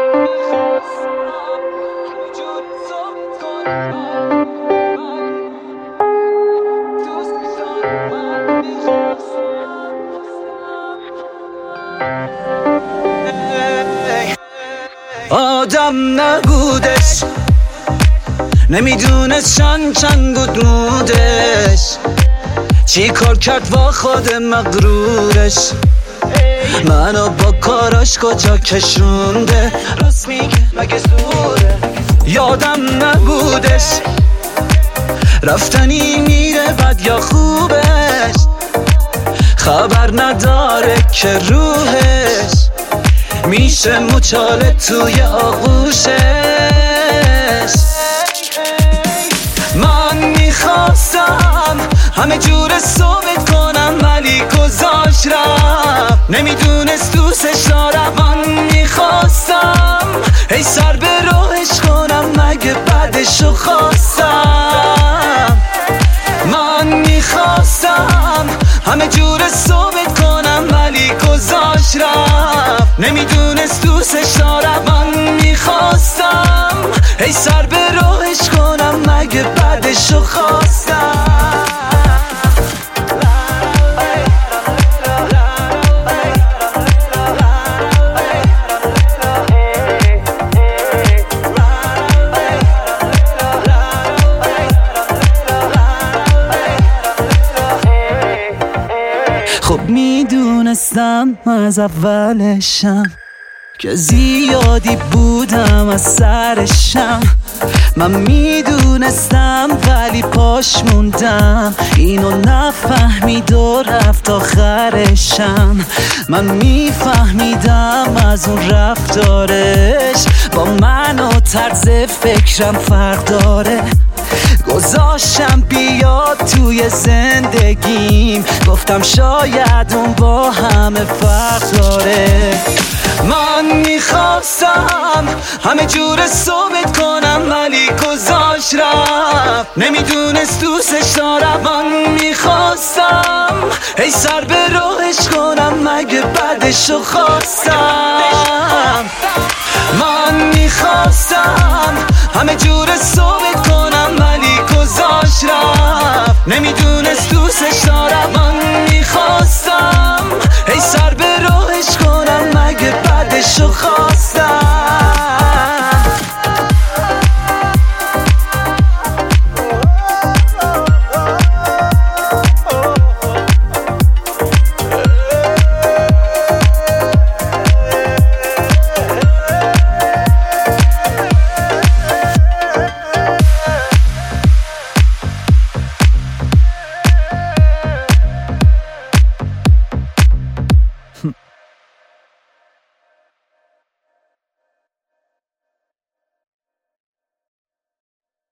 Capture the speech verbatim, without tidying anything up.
آدم نبودش، نمیدونست چند چند بود مودش، چی کار کرد با خود مغرورش، منو با کاراش کجا کشونده، راست میگه مگه زوره. یادم نبودش رفتنی میره بد یا خوبش، خبر نداره که روحش میشه مچاله توی آغوشش. من میخواستم همه جور ثابت کنم ولی گذاشت رفت، نمیدونست دوستش دارم. من میخواستم ای سر به راهش کنم مگه بعدشو خواستم. من میخواستم همه جور ثابت کنم ولی گذاشت رفت، نمیدونست دوستش دارم. من میخواستم ای سر به راهش کنم مگه بعدشو خواستم. خب میدونستم از اولشم که زیادی بودم از سرشم، من میدونستم ولی پاش موندم، اینو نفهمید و رفت آخرشم. من میفهمیدم از اون رفتارش با من و طرز فکرم فرق داره، گذاشتم بیاد توی زندگیم، گفتم شاید اون با همه فرق داره. من میخواستم همه جور ثابت کنم ولی گذاشت رفت، نمیدونست دوستش دارم. من میخواستم ای سر به راهش کنم مگه بعدشو خواستم. من میخواستم همه جور ثابت کنم ولی گذاشت رفت، نمیدونست دوستش دارم. من میخواستم ای سر به راهش کنم مگه بعدشو خواستم.